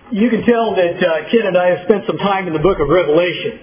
You can tell that Ken and I have spent some time in the book of Revelation.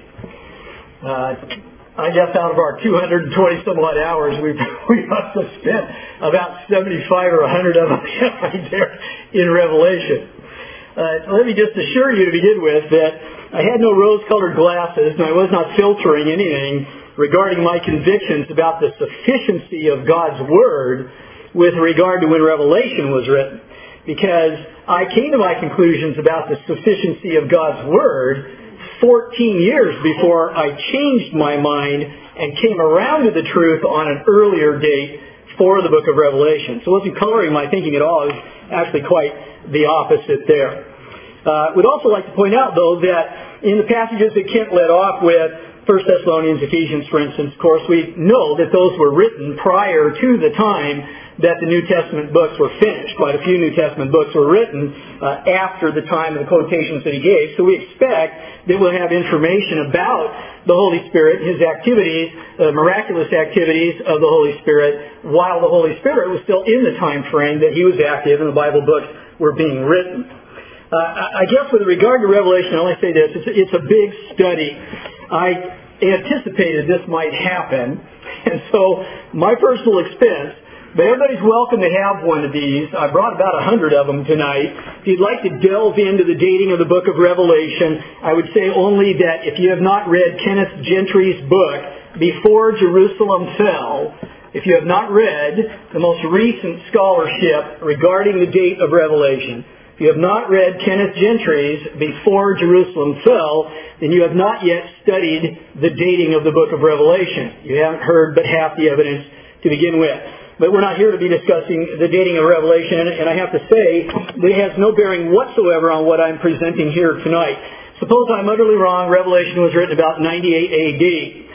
I guess out of our 220 some odd hours, we must have spent about 75 or 100 of them right there in Revelation. Let me just assure you to begin with that I had no rose-colored glasses and I was not filtering anything regarding my convictions about the sufficiency of God's Word with regard to when Revelation was written. Because I came to my conclusions about the sufficiency of God's Word 14 years before I changed my mind and came around to the truth on an earlier date for the book of Revelation. So it wasn't coloring my thinking at all. It was actually quite the opposite there. Would also like to point out, though, that in the passages that Kent led off with, 1 Thessalonians, Ephesians, for instance, of course, we know that those were written prior to the time that the New Testament books were finished. Quite a few New Testament books were written after the time of the quotations that he gave. So we expect that we'll have information about the Holy Spirit, His activities, miraculous activities of the Holy Spirit, while the Holy Spirit was still in the time frame that He was active and the Bible books were being written. I guess with regard to Revelation, I only say this, it's a big study. I anticipated this might happen, and so my personal expense, but everybody's welcome to have one of these. I brought about 100 of them tonight. If you'd like to delve into the dating of the book of Revelation, I would say only that if you have not read Kenneth Gentry's book, Before Jerusalem Fell, if you have not read the most recent scholarship regarding the date of Revelation, if you have not read Kenneth Gentry's Before Jerusalem Fell, then you have not yet studied the dating of the book of Revelation. You haven't heard but half the evidence to begin with. But we're not here to be discussing the dating of Revelation, and I have to say that it has no bearing whatsoever on what I'm presenting here tonight. Suppose I'm utterly wrong, Revelation was written about 98 A.D.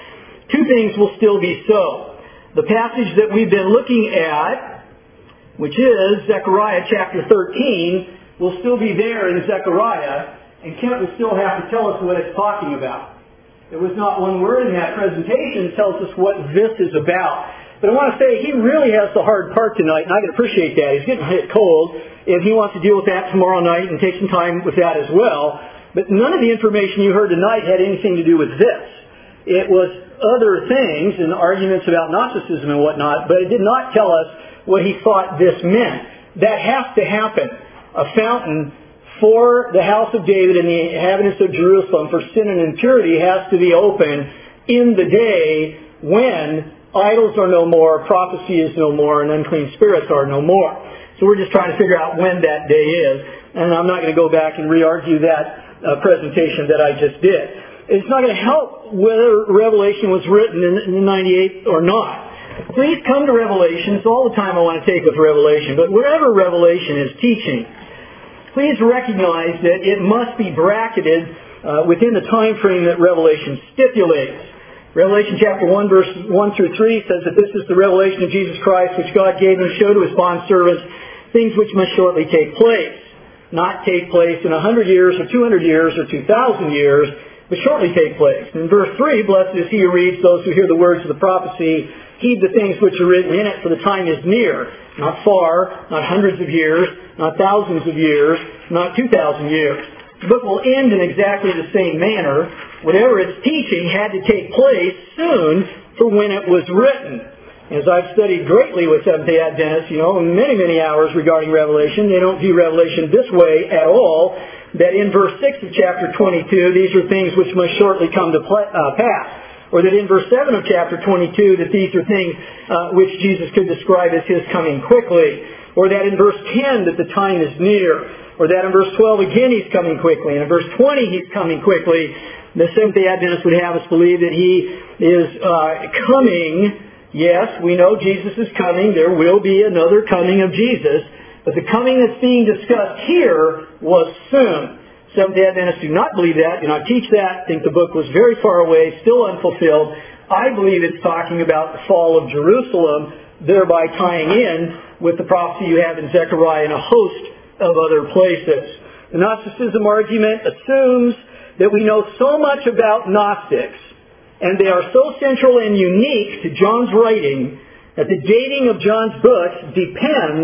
Two things will still be so. The passage that we've been looking at, which is Zechariah chapter 13, will still be there in Zechariah, and Kent will still have to tell us what it's talking about. There was not one word in that presentation that tells us what this is about. But I want to say he really has the hard part tonight, and I can appreciate that. He's getting hit cold, and he wants to deal with that tomorrow night and take some time with that as well. But none of the information you heard tonight had anything to do with this. It was other things and arguments about Gnosticism and whatnot, but it did not tell us what he thought this meant. That has to happen. A fountain for the house of David and the inhabitants of Jerusalem for sin and impurity has to be open in the day when idols are no more, prophecy is no more, and unclean spirits are no more. So we're just trying to figure out when that day is. And I'm not going to go back and re-argue that presentation that I just did. It's not going to help whether Revelation was written in 98 or not. Please come to Revelation. It's all the time I want to take with Revelation. But whatever Revelation is teaching, please recognize that it must be bracketed within the time frame that Revelation stipulates. Revelation chapter 1, verse 1 through 3 says that this is the revelation of Jesus Christ, which God gave and showed to His bondservants, things which must shortly take place. Not take place in 100 years or 200 years or 2,000 years, but shortly take place. In verse 3, blessed is he who reads, those who hear the words of the prophecy, heed the things which are written in it, for the time is near. Not far, not hundreds of years, not thousands of years, not 2,000 years. The book will end in exactly the same manner. Whatever it's teaching had to take place soon for when it was written. As I've studied greatly with Seventh-day Adventists, many, many hours regarding Revelation, they don't view Revelation this way at all, that in verse 6 of chapter 22, these are things which must shortly come to pass. Or that in verse 7 of chapter 22, that these are things which Jesus could describe as His coming quickly. Or that in verse 10, that the time is near. Or that in verse 12, again, He's coming quickly. And in verse 20, He's coming quickly. The Seventh-day Adventists would have us believe that He is coming. Yes, we know Jesus is coming. There will be another coming of Jesus. But the coming that's being discussed here was soon. Seventh-day Adventists do not believe that, do not teach that, think the book was very far away, still unfulfilled. I believe it's talking about the fall of Jerusalem, thereby tying in with the prophecy you have in Zechariah and a host of other places. The Gnosticism argument assumes that we know so much about Gnostics, and they are so central and unique to John's writing, that the dating of John's books depends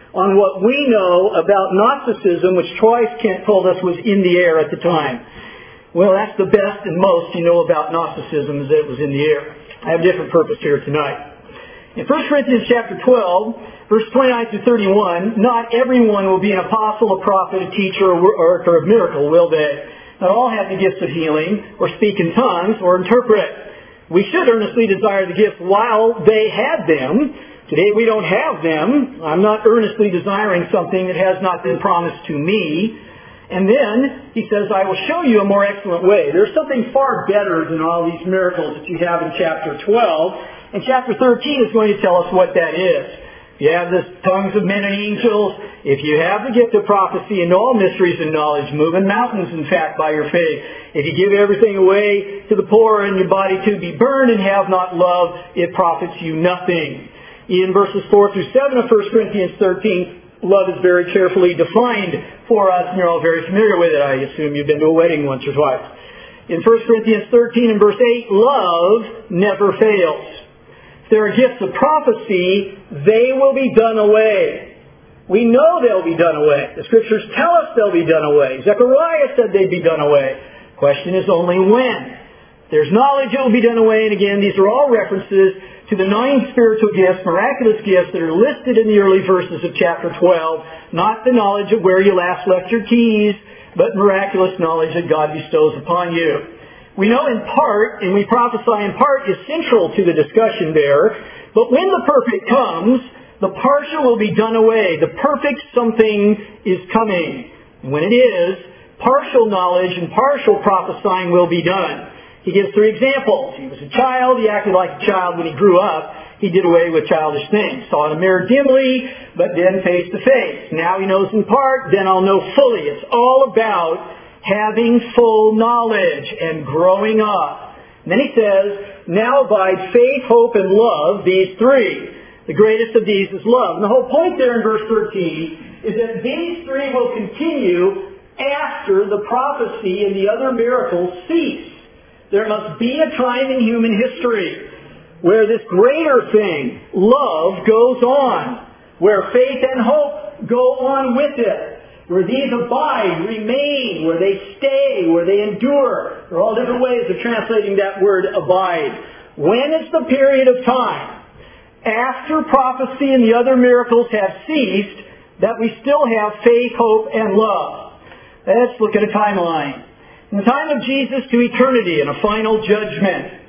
on what we know about Gnosticism, which Troy Kent told us was in the air at the time. Well, that's the best and most you know about Gnosticism, is that it was in the air. I have a different purpose here tonight. In 1 Corinthians chapter 12, verse 29 through 31, not everyone will be an apostle, a prophet, a teacher, or worker of miracle, will they? Not all have the gifts of healing, or speak in tongues, or interpret. We should earnestly desire the gifts while they had them. Today we don't have them. I'm not earnestly desiring something that has not been promised to me. And then he says, I will show you a more excellent way. There's something far better than all these miracles that you have in chapter 12. And chapter 13 is going to tell us what that is. If you have the tongues of men and angels, if you have the gift of prophecy and all mysteries and knowledge, moving mountains, in fact, by your faith, if you give everything away to the poor and your body to be burned and have not love, it profits you nothing. In verses 4 through 7 of 1 Corinthians 13, love is very carefully defined for us, and you're all very familiar with it. I assume you've been to a wedding once or twice. In 1 Corinthians 13 and verse 8, love never fails. If there are gifts of prophecy, they will be done away. We know they'll be done away. The Scriptures tell us they'll be done away. Zechariah said they'd be done away. Question is only when. There's knowledge, it will be done away. And again, these are all references to the 9 spiritual gifts, miraculous gifts that are listed in the early verses of chapter 12. Not the knowledge of where you last left your keys, but miraculous knowledge that God bestows upon you. We know in part, and we prophesy in part, is central to the discussion there. But when the perfect comes, the partial will be done away. The perfect something is coming. And when it is, partial knowledge and partial prophesying will be done. He gives 3 examples. He was a child. He acted like a child when he grew up. He did away with childish things. Saw in a mirror dimly, but then face to face. Now he knows in part, then I'll know fully. It's all about having full knowledge and growing up. And then he says, now abide faith, hope, and love, these 3. The greatest of these is love. And the whole point there in verse 13 is that these 3 will continue after the prophecy and the other miracles cease. There must be a time in human history where this greater thing, love, goes on, where faith and hope go on with it, where these abide, remain, where they stay, where they endure. There are all different ways of translating that word abide. When is the period of time after prophecy and the other miracles have ceased that we still have faith, hope, and love? Let's look at a timeline. In the time of Jesus to eternity and a final judgment,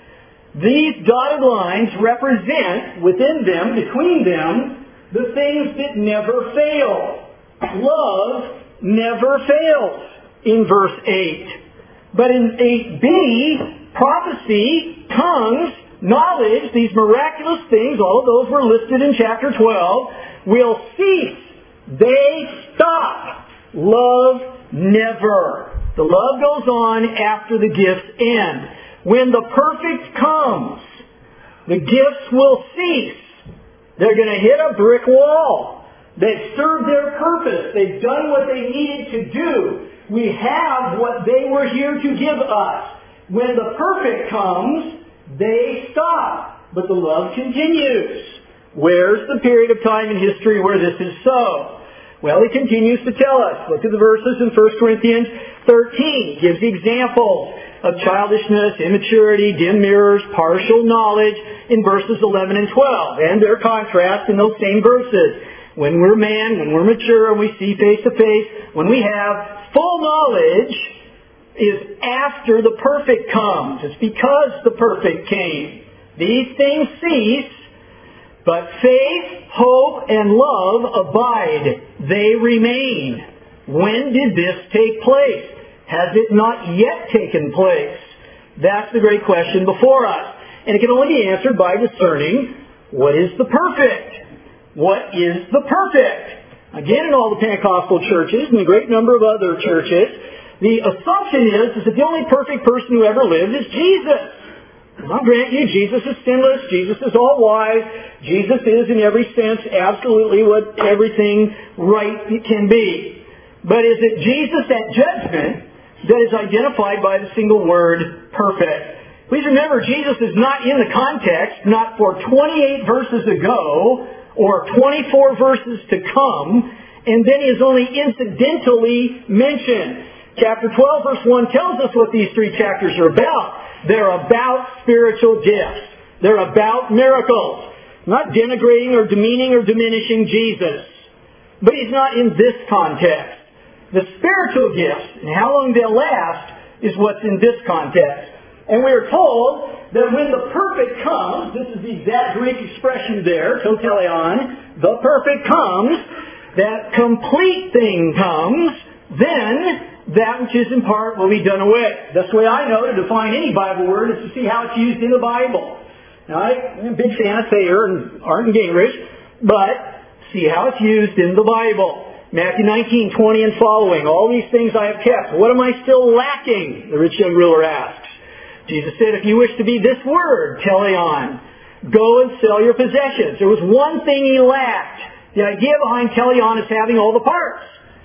these dotted lines represent within them, between them, the things that never fail. Love never fails in verse 8. But in 8b, prophecy, tongues, knowledge, these miraculous things, all of those were listed in chapter 12, will cease. They stop. Love never. The love goes on after the gifts end. When the perfect comes, the gifts will cease. They're going to hit a brick wall. They've served their purpose. They've done what they needed to do. We have what they were here to give us. When the perfect comes, they stop. But the love continues. Where's the period of time in history where this is so? Well, he continues to tell us. Look at the verses in 1 Corinthians 13. He gives the examples of childishness, immaturity, dim mirrors, partial knowledge in verses 11 and 12. And their contrast in those same verses. When we're man, when we're mature, and we see face to face, when we have full knowledge, is after the perfect comes. It's because the perfect came. These things cease, but faith, hope, and love abide. They remain. When did this take place? Has it not yet taken place? That's the great question before us. And it can only be answered by discerning what is the perfect. What is the perfect? Again, in all the Pentecostal churches and a great number of other churches, the assumption is that the only perfect person who ever lived is Jesus. I'll grant you, Jesus is sinless, Jesus is all wise, Jesus is in every sense absolutely what everything right can be. But is it Jesus at judgment that is identified by the single word perfect? Please remember, Jesus is not in the context, not for 28 verses ago, or 24 verses to come, and then is only incidentally mentioned. Chapter 12, verse 1 tells us what these three chapters are about. They're about spiritual gifts. They're about miracles. Not denigrating or demeaning or diminishing Jesus. But He's not in this context. The spiritual gifts and how long they'll last is what's in this context. And we are told that when the perfect comes, this is the exact Greek expression there, totelion, the perfect comes, that complete thing comes, then that which is in part will be done away. That's the way I know to define any Bible word is to see how it's used in the Bible. Now, I'm a big fan of Thayer and Arndt and Gingrich, but see how it's used in the Bible. Matthew 19:20 and following. All these things I have kept. What am I still lacking? The rich young ruler asks. Jesus said, if you wish to be this word, teleon, go and sell your possessions. There was one thing he lacked. The idea behind teleon is having all the parts.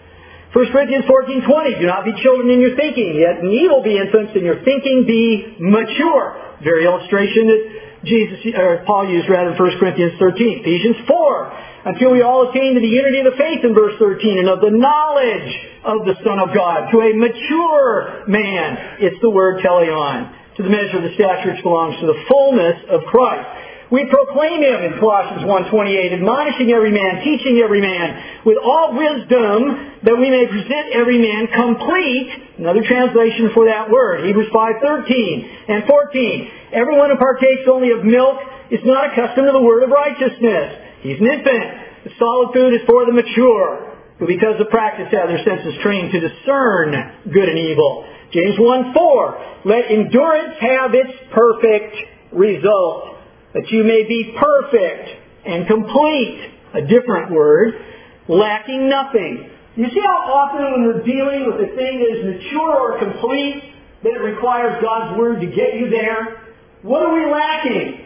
1 Corinthians 14:20, do not be children in your thinking, yet in evil be infants, and your thinking be mature. Very illustration that Paul used rather in 1 Corinthians 13. Ephesians 4, until we all attain to the unity of the faith in verse 13, and of the knowledge of the Son of God, to a mature man. It's the word teleon, to the measure of the stature which belongs to the fullness of Christ. We proclaim Him in Colossians 1:28, admonishing every man, teaching every man, with all wisdom, that we may present every man complete. Another translation for that word, Hebrews 5:13 and 14. Everyone who partakes only of milk is not accustomed to the word of righteousness. He's an infant. The solid food is for the mature, who because of practice have their senses trained to discern good and evil. James 1:4, let endurance have its perfect result, that you may be perfect and complete, a different word, lacking nothing. You see how often when we're dealing with a thing that is mature or complete, that it requires God's Word to get you there? What are we lacking?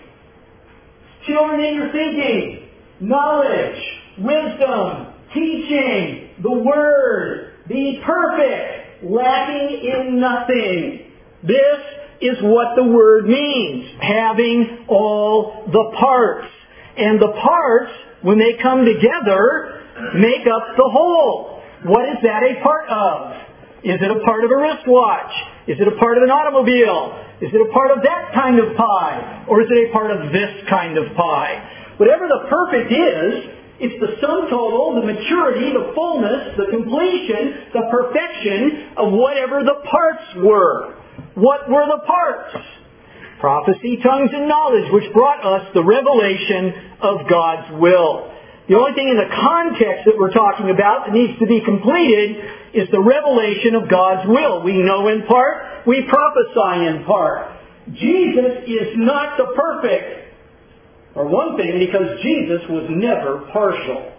Children in your thinking, knowledge, wisdom, teaching, the Word, be perfect, lacking in nothing. This is what the word means, having all the parts. And the parts, when they come together, make up the whole. What is that a part of? Is it a part of a wristwatch? Is it a part of an automobile? Is it a part of that kind of pie? Or is it a part of this kind of pie? Whatever the perfect is, it's the sum total, the maturity, the fullness, the completion, the perfection of whatever the parts were. What were the parts? Prophecy, tongues, and knowledge, which brought us the revelation of God's will. The only thing in the context that we're talking about that needs to be completed is the revelation of God's will. We know in part, we prophesy in part. Jesus is not the perfect. For one thing, because Jesus was never partial.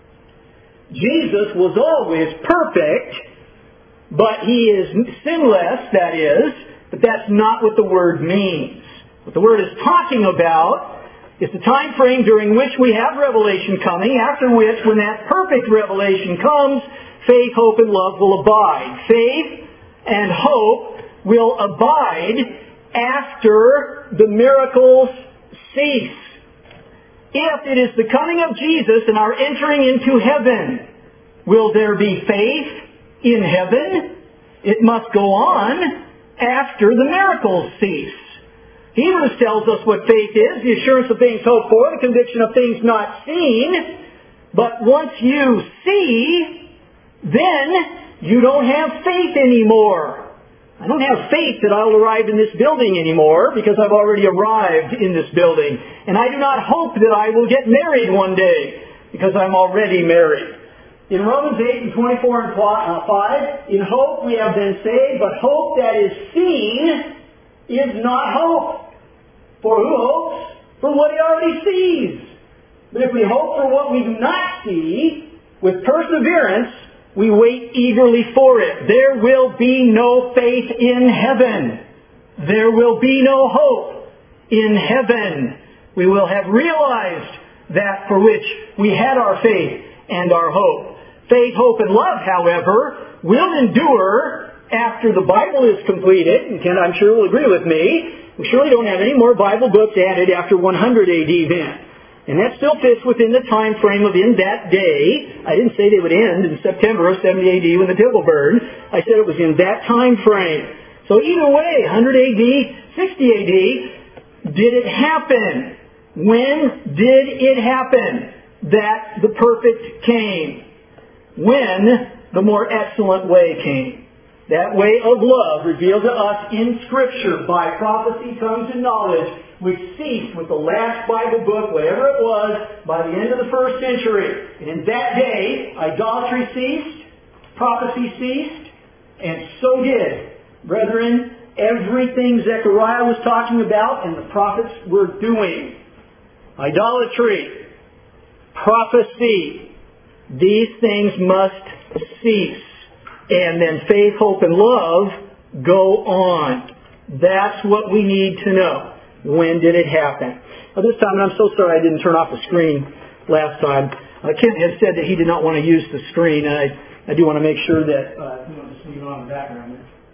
Jesus was always perfect, but He is sinless, that is, but that's not what the Word means. What the Word is talking about is the time frame during which we have revelation coming, after which, when that perfect revelation comes, faith, hope, and love will abide. Faith and hope will abide after the miracles cease. If it is the coming of Jesus and our entering into heaven, will there be faith in heaven? It must go on after the miracles cease. Hebrews tells us what faith is, the assurance of things hoped for, the conviction of things not seen. But once you see, then you don't have faith anymore. I don't have faith that I'll arrive in this building anymore because I've already arrived in this building. And I do not hope that I will get married one day because I'm already married. In Romans 8:24 and 5, in hope we have been saved, but hope that is seen is not hope. For who hopes for what he already sees? But if we hope for what we do not see, with perseverance, we wait eagerly for it. There will be no faith in heaven. There will be no hope in heaven. We will have realized that for which we had our faith and our hope. Faith, hope, and love, however, will endure after the Bible is completed. And Ken, I'm sure will agree with me. We surely don't have any more Bible books added after 100 AD then. And that still fits within the time frame of in that day. I didn't say they would end in September of 70 AD when the temple burned. I said it was in that time frame. So either way, 100 AD, 60 AD, did it happen? When did it happen that the perfect came? When the more excellent way came. That way of love revealed to us in Scripture by prophecy, tongues, and knowledge, which ceased with the last Bible book, whatever it was, by the end of the first century. And in that day, idolatry ceased, prophecy ceased, and so did, brethren, everything Zechariah was talking about and the prophets were doing. Idolatry, prophecy, these things must cease. And then faith, hope, and love go on. That's what we need to know. When did it happen? This time, and I'm so sorry I didn't turn off the screen last time. Kent had said that he did not want to use the screen, and I do want to make sure that, just leave it on in the background there.